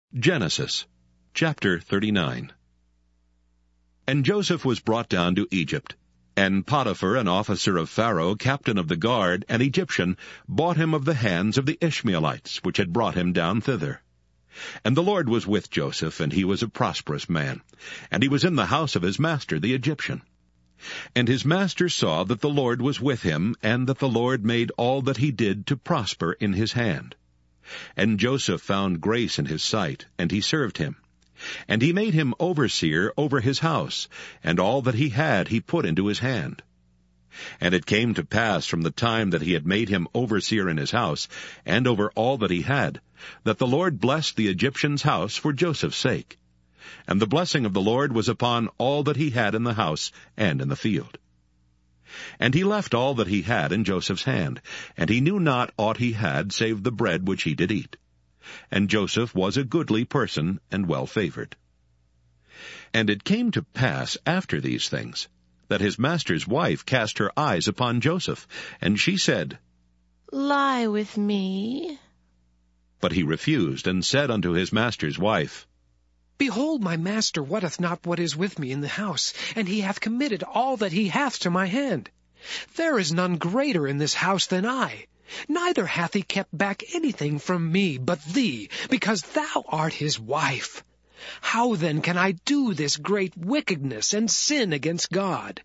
Genesis chapter 39. And Joseph was brought down to Egypt, and Potiphar, an officer of Pharaoh, captain of the guard, an Egyptian, bought him of the hands of the Ishmaelites, which had brought him down thither. And the Lord was with Joseph, and he was a prosperous man, and he was in the house of his master the Egyptian. And his master saw that the Lord was with him, and that the Lord made all that he did to prosper in his hand. And Joseph found grace in his sight, and he served him. And he made him overseer over his house, and all that he had he put into his hand. And it came to pass from the time that he had made him overseer in his house, and over all that he had, that the Lord blessed the Egyptian's house for Joseph's sake. And the blessing of the Lord was upon all that he had in the house and in the field. And he left all that he had in Joseph's hand, and he knew not aught he had save the bread which he did eat. And Joseph was a goodly person and well-favored. And it came to pass after these things, that his master's wife cast her eyes upon Joseph, and she said, Lie with me. But he refused, and said unto his master's wife, Behold, my master wotteth not what is with me in the house, and he hath committed all that he hath to my hand. There is none greater in this house than I. Neither hath he kept back anything from me but thee, because thou art his wife. How then can I do this great wickedness and sin against God?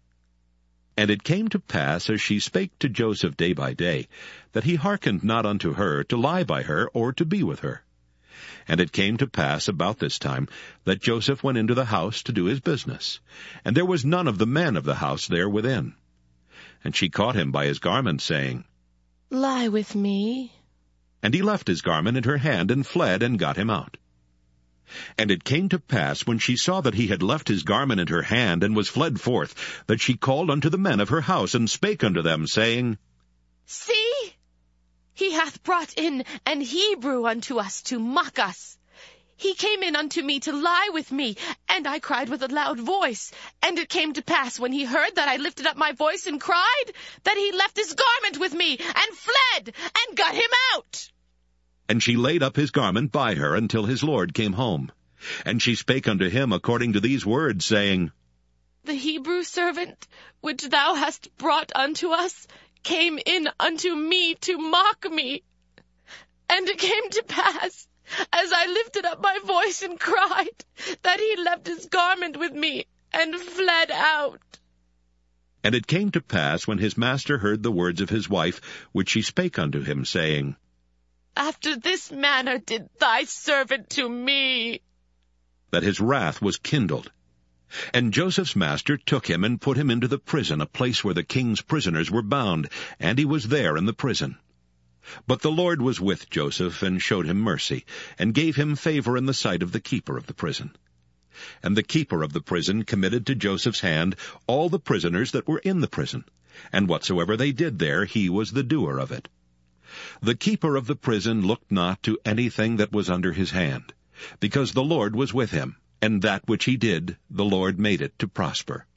And it came to pass, as she spake to Joseph day by day, that he hearkened not unto her to lie by her or to be with her. And it came to pass about this time that Joseph went into the house to do his business, and there was none of the men of the house there within. And she caught him by his garment, saying, Lie with me. And he left his garment in her hand, and fled, and got him out. And it came to pass, when she saw that he had left his garment in her hand, and was fled forth, that she called unto the men of her house, and spake unto them, saying, See, he hath brought in an Hebrew unto us to mock us. He came in unto me to lie with me, and I cried with a loud voice. And it came to pass, when he heard that I lifted up my voice and cried, that he left his garment with me, and fled, and got him out. And she laid up his garment by her until his lord came home. And she spake unto him according to these words, saying, The Hebrew servant, which thou hast brought unto us, came in unto me to mock me. And it came to pass, as I lifted up my voice and cried, that he left his garment with me, and fled out. And it came to pass, when his master heard the words of his wife, which she spake unto him, saying, After this manner did thy servant to me, that his wrath was kindled. And Joseph's master took him and put him into the prison, a place where the king's prisoners were bound, and he was there in the prison. But the Lord was with Joseph, and showed him mercy, and gave him favor in the sight of the keeper of the prison. And the keeper of the prison committed to Joseph's hand all the prisoners that were in the prison, and whatsoever they did there, he was the doer of it. The keeper of the prison looked not to anything that was under his hand, because the Lord was with him, and that which he did, the Lord made it to prosper.